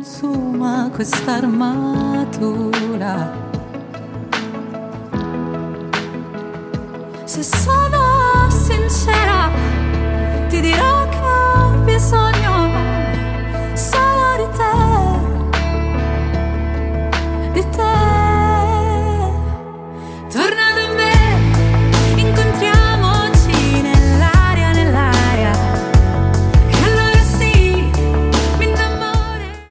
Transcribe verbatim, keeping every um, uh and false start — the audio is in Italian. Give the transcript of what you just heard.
consuma questa armatura. Se sono sincera ti dirò che